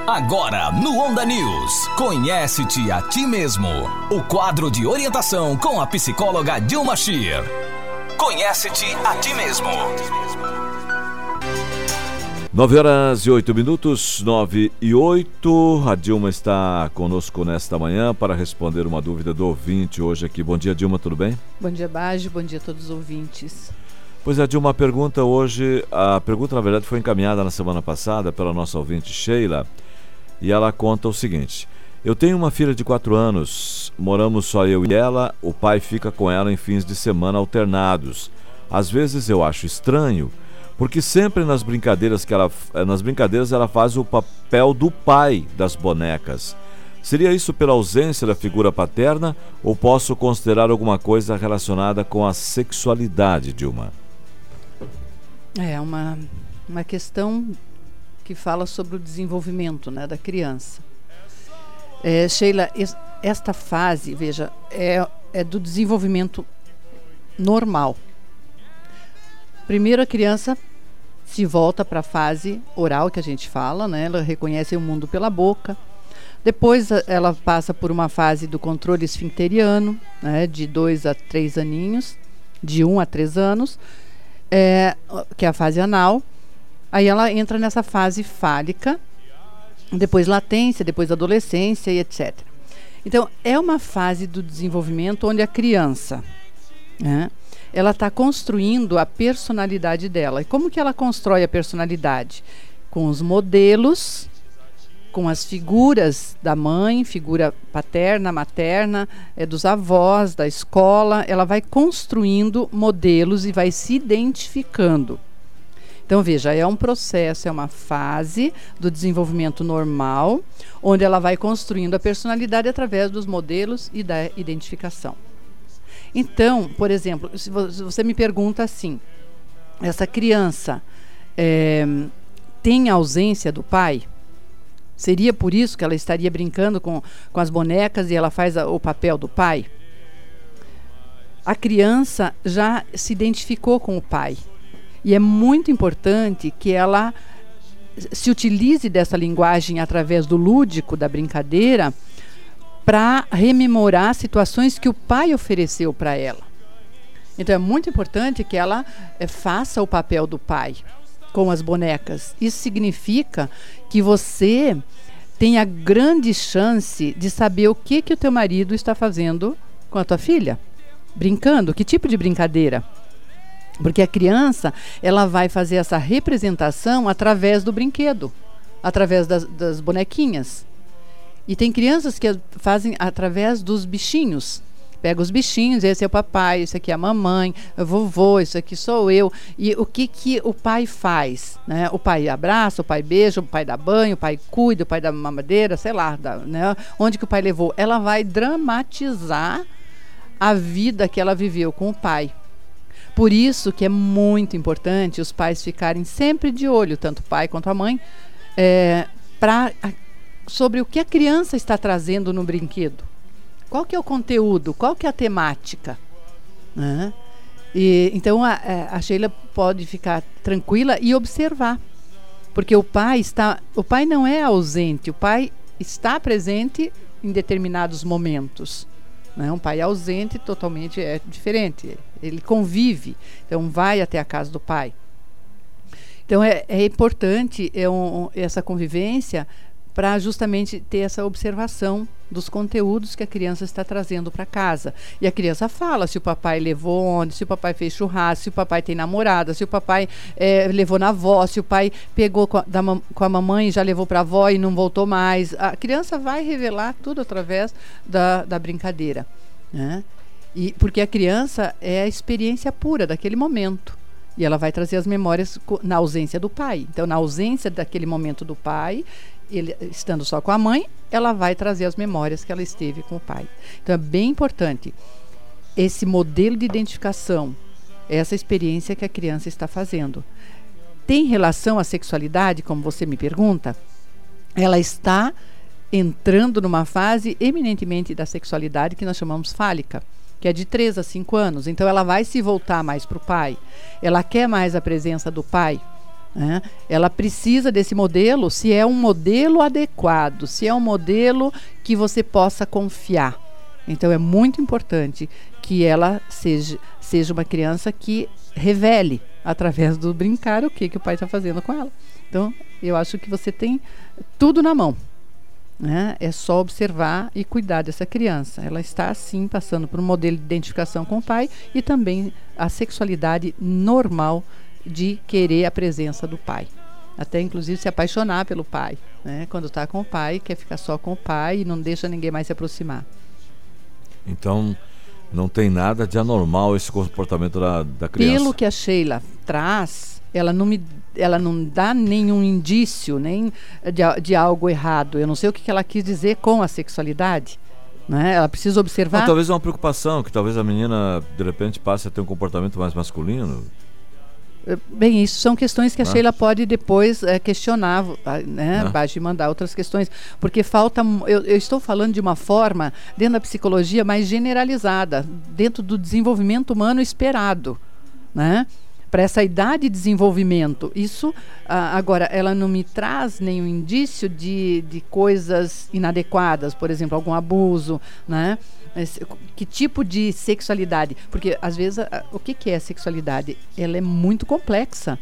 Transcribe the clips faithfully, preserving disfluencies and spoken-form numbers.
Agora no Onda News, conhece-te a ti mesmo. O quadro de orientação com a psicóloga Dilma Scheer. Conhece-te a ti mesmo. Nove horas e oito minutos, nove e oito. A Dilma está conosco nesta manhã para responder uma dúvida do ouvinte hoje aqui. Bom dia, Dilma, tudo bem? Bom dia, Baggio, bom dia a todos os ouvintes. Pois é, Dilma, a pergunta hoje, a pergunta na verdade foi encaminhada na semana passada pela nossa ouvinte Sheila, e ela conta o seguinte: eu tenho uma filha de quatro anos, moramos só eu e ela, o pai fica com ela em fins de semana alternados. Às vezes eu acho estranho, porque sempre nas brincadeiras que ela, nas brincadeiras ela faz o papel do pai das bonecas. Seria isso pela ausência da figura paterna ou posso considerar alguma coisa relacionada com a sexualidade, Dilma? É uma, uma questão que fala sobre o desenvolvimento, né, da criança. É, Sheila, esta fase, veja, é, é do desenvolvimento normal. Primeiro a criança se volta para a fase oral, que a gente fala, né? Ela reconhece o mundo pela boca. Depois ela passa por uma fase do controle esfincteriano, né? De dois a três aninhos, de um a três anos, é, que é a fase anal. Aí ela entra nessa fase fálica, depois latência, depois adolescência e etcétera. Então, é uma fase do desenvolvimento onde a criança, né, ela está construindo a personalidade dela. E como que ela constrói a personalidade? Com os modelos, com as figuras da mãe, figura paterna, materna, é, dos avós, da escola. Ela vai construindo modelos e vai se identificando. Então, veja, é um processo, é uma fase do desenvolvimento normal, onde ela vai construindo a personalidade através dos modelos e da identificação. Então, por exemplo, se você me pergunta assim, essa criança é, tem ausência do pai? Seria por isso que ela estaria brincando com, com as bonecas e ela faz a, o papel do pai? A criança já se identificou com o pai. E é muito importante que ela se utilize dessa linguagem através do lúdico, da brincadeira, para rememorar situações que o pai ofereceu para ela. Então é muito importante que ela é, faça o papel do pai com as bonecas. Isso significa que você tem a grande chance de saber o que, que o teu marido está fazendo com a tua filha. Brincando, que tipo de brincadeira? Porque a criança, ela vai fazer essa representação através do brinquedo, através das, das bonequinhas. E tem crianças que fazem através dos bichinhos. Pega os bichinhos, esse é o papai, esse aqui é a mamãe, o vovô, isso aqui sou eu. E o que, que o pai faz? Né? O pai abraça, o pai beija, o pai dá banho, o pai cuida, o pai dá mamadeira, sei lá, dá, né? Onde que o pai levou? Ela vai dramatizar a vida que ela viveu com o pai. Por isso que é muito importante os pais ficarem sempre de olho, tanto o pai quanto a mãe, é, pra, a, sobre o que a criança está trazendo no brinquedo. Qual que é o conteúdo? Qual que é a temática? Né? E, então a, a Sheila pode ficar tranquila e observar. Porque o pai está, o pai não é ausente, o pai está presente em determinados momentos. Né? Um pai ausente totalmente é diferente. Ele convive, então vai até a casa do pai. Então é, é importante é um, essa convivência para justamente ter essa observação dos conteúdos que a criança está trazendo para casa. E a criança fala se o papai levou onde, se o papai fez churrasco, se o papai tem namorada, se o papai é, levou na avó, se o pai pegou com a, da, com a mamãe e já levou para a avó e não voltou mais. A criança vai revelar tudo através da, da brincadeira. Né? E, porque a criança é a experiência pura daquele momento. E ela vai trazer as memórias na ausência do pai. Então, na ausência daquele momento do pai, ele estando só com a mãe, ela vai trazer as memórias que ela esteve com o pai. Então, é bem importante esse modelo de identificação, essa experiência que a criança está fazendo. Tem relação à sexualidade, como você me pergunta? Ela está entrando numa fase eminentemente da sexualidade que nós chamamos fálica, que é de três a cinco anos. Então ela vai se voltar mais para o pai. Ela quer mais a presença do pai. né? Ela precisa desse modelo se é um modelo adequado, se é um modelo que você possa confiar. Então é muito importante que ela seja, seja uma criança que revele, através do brincar, o que, que o pai está fazendo com ela. Então, eu acho que você tem tudo na mão, né? É só observar e cuidar dessa criança. Ela está, sim, passando por um modelo de identificação com o pai e também a sexualidade normal de querer a presença do pai. Até, inclusive, se apaixonar pelo pai, né? Quando está com o pai, quer ficar só com o pai e não deixa ninguém mais se aproximar. Então, não tem nada de anormal esse comportamento da, da criança? Pelo que a Sheila traz, ela não me ela não dá nenhum indício nem de, de algo errado. Eu não sei o que, que ela quis dizer com a sexualidade, né? Ela precisa observar. Não, talvez uma preocupação, que talvez a menina de repente passe a ter um comportamento mais masculino. Bem, isso são questões que a ah. Sheila pode depois é, questionar, né? Ah. Basta mandar outras questões, porque falta. Eu, eu estou falando de uma forma dentro da psicologia mais generalizada, dentro do desenvolvimento humano esperado, né? Para essa idade de desenvolvimento. Isso, ah, agora, ela não me traz nenhum indício de, de coisas inadequadas, por exemplo, algum abuso, né? Esse, que tipo de sexualidade? Porque, às vezes, a, o que, que é sexualidade? Ela é muito complexa.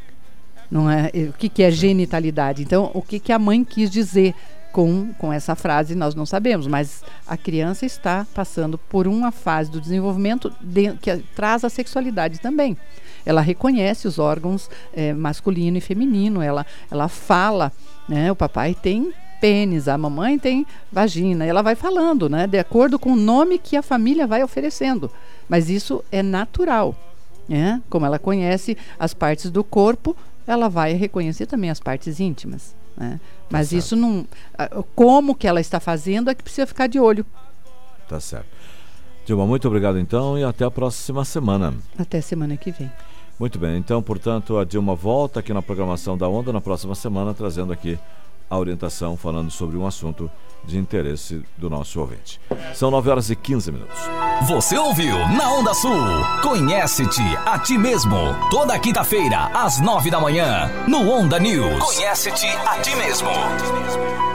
Não é? O que, que é genitalidade? Então, o que, que a mãe quis dizer com, com essa frase, nós não sabemos, mas a criança está passando por uma fase do desenvolvimento de, que traz a sexualidade também. Ela reconhece os órgãos é, masculino e feminino, ela, ela fala, né? O papai tem pênis, a mamãe tem vagina, ela vai falando, né? De acordo com o nome que a família vai oferecendo, mas isso é natural, né? Como ela conhece as partes do corpo, ela vai reconhecer também as partes íntimas, né? Mas tá, isso não... Como que ela está fazendo é que precisa ficar de olho. Tá certo. Dilma, muito obrigado então e até a próxima semana. Até semana que vem. Muito bem, então, portanto, a Dilma volta aqui na programação da Onda na próxima semana, trazendo aqui a orientação, falando sobre um assunto de interesse do nosso ouvinte. São nove horas e quinze minutos. Você ouviu na Onda Sul. Conhece-te a ti mesmo. Toda quinta-feira, às nove da manhã, no Onda News. Conhece-te a ti mesmo.